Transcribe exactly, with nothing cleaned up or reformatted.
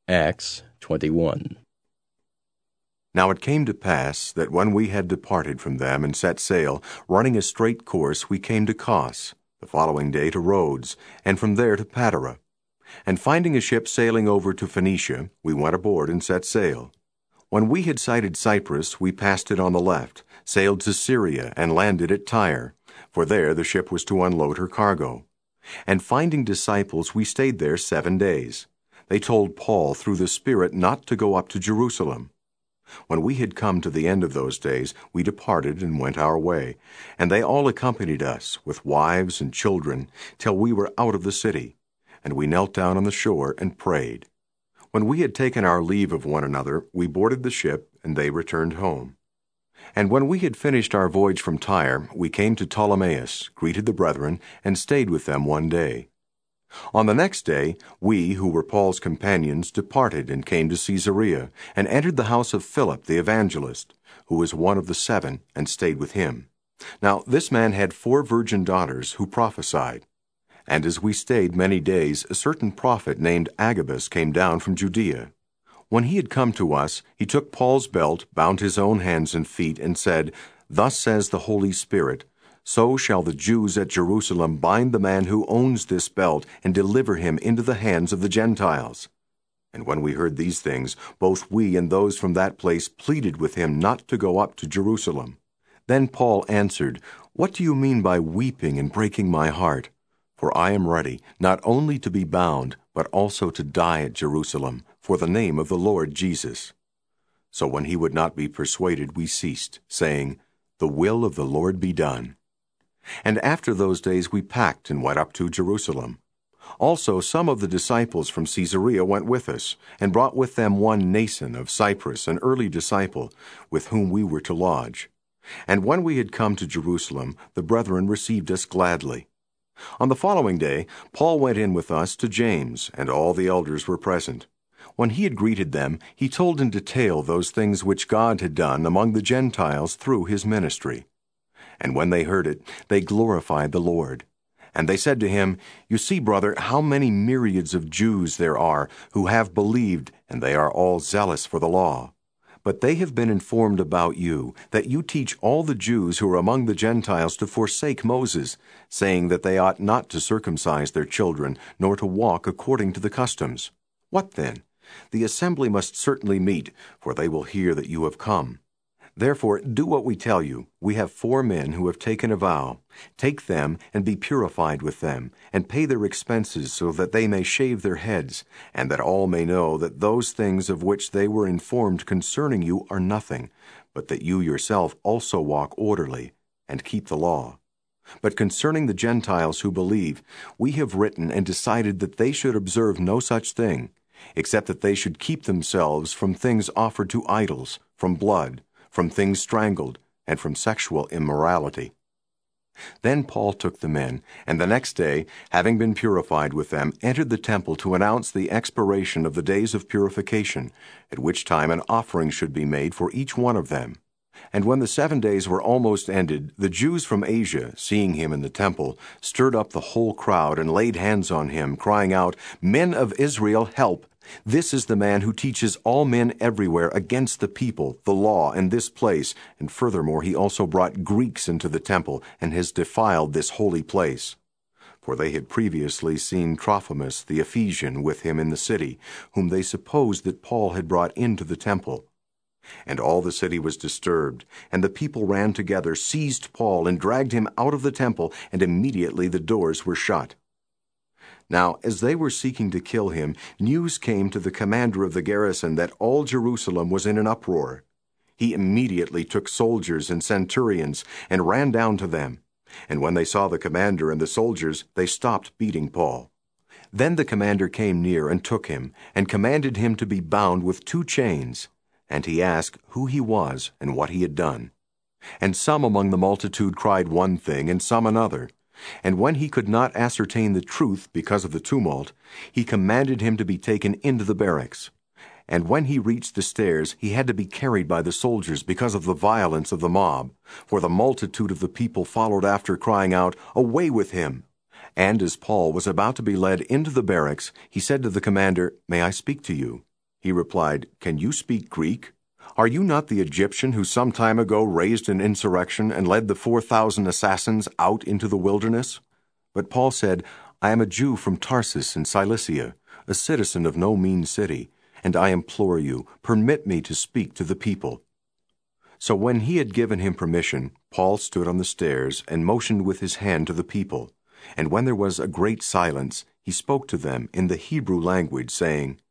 Acts twenty-one. Now it came to pass that when we had departed from them and set sail, running a straight course, we came to Kos, the following day to Rhodes, and from there to Patara. And finding a ship sailing over to Phoenicia, we went aboard and set sail. When we had sighted Cyprus, we passed it on the left, sailed to Syria, and landed at Tyre, for there the ship was to unload her cargo. And finding disciples, we stayed there seven days. They told Paul through the Spirit not to go up to Jerusalem. When we had come to the end of those days, we departed and went our way, and they all accompanied us, with wives and children, till we were out of the city. And we knelt down on the shore and prayed. When we had taken our leave of one another, we boarded the ship, and they returned home. And when we had finished our voyage from Tyre, we came to Ptolemais, greeted the brethren, and stayed with them one day. On the next day, we, who were Paul's companions, departed and came to Caesarea, and entered the house of Philip the evangelist, who was one of the seven, and stayed with him. Now this man had four virgin daughters who prophesied. And as we stayed many days, a certain prophet named Agabus came down from Judea. When he had come to us, he took Paul's belt, bound his own hands and feet, and said, "Thus says the Holy Spirit, so shall the Jews at Jerusalem bind the man who owns this belt and deliver him into the hands of the Gentiles." And when we heard these things, both we and those from that place pleaded with him not to go up to Jerusalem. Then Paul answered, "What do you mean by weeping and breaking my heart? For I am ready, not only to be bound, but also to die at Jerusalem, for the name of the Lord Jesus." So when he would not be persuaded, we ceased, saying, "The will of the Lord be done." And after those days we packed and went up to Jerusalem. Also some of the disciples from Caesarea went with us, and brought with them one Nason of Cyprus, an early disciple, with whom we were to lodge. And when we had come to Jerusalem, the brethren received us gladly. On the following day, Paul went in with us to James, and all the elders were present. When he had greeted them, he told in detail those things which God had done among the Gentiles through his ministry. And when they heard it, they glorified the Lord. And they said to him, "You see, brother, how many myriads of Jews there are who have believed, and they are all zealous for the law. But they have been informed about you, that you teach all the Jews who are among the Gentiles to forsake Moses, saying that they ought not to circumcise their children, nor to walk according to the customs. What then? The assembly must certainly meet, for they will hear that you have come. Therefore, do what we tell you. We have four men who have taken a vow. Take them, and be purified with them, and pay their expenses, so that they may shave their heads, and that all may know that those things of which they were informed concerning you are nothing, but that you yourself also walk orderly, and keep the law. But concerning the Gentiles who believe, we have written and decided that they should observe no such thing, except that they should keep themselves from things offered to idols, from blood, from things strangled, and from sexual immorality." Then Paul took the men, and the next day, having been purified with them, entered the temple to announce the expiration of the days of purification, at which time an offering should be made for each one of them. And when the seven days were almost ended, the Jews from Asia, seeing him in the temple, stirred up the whole crowd and laid hands on him, crying out, "Men of Israel, help! This is the man who teaches all men everywhere against the people, the law, and this place, and furthermore he also brought Greeks into the temple, and has defiled this holy place." For they had previously seen Trophimus the Ephesian with him in the city, whom they supposed that Paul had brought into the temple. And all the city was disturbed, and the people ran together, seized Paul, and dragged him out of the temple, and immediately the doors were shut. Now, as they were seeking to kill him, news came to the commander of the garrison that all Jerusalem was in an uproar. He immediately took soldiers and centurions and ran down to them. And when they saw the commander and the soldiers, they stopped beating Paul. Then the commander came near and took him, and commanded him to be bound with two chains. And he asked who he was and what he had done. And some among the multitude cried one thing, and some another. And when he could not ascertain the truth because of the tumult, he commanded him to be taken into the barracks. And when he reached the stairs, he had to be carried by the soldiers because of the violence of the mob. For the multitude of the people followed after, crying out, "Away with him!" And as Paul was about to be led into the barracks, he said to the commander, "May I speak to you?" He replied, "Can you speak Greek? Are you not the Egyptian who some time ago raised an insurrection and led the four thousand assassins out into the wilderness?" But Paul said, "I am a Jew from Tarsus in Cilicia, a citizen of no mean city, and I implore you, permit me to speak to the people." So when he had given him permission, Paul stood on the stairs and motioned with his hand to the people. And when there was a great silence, he spoke to them in the Hebrew language, saying,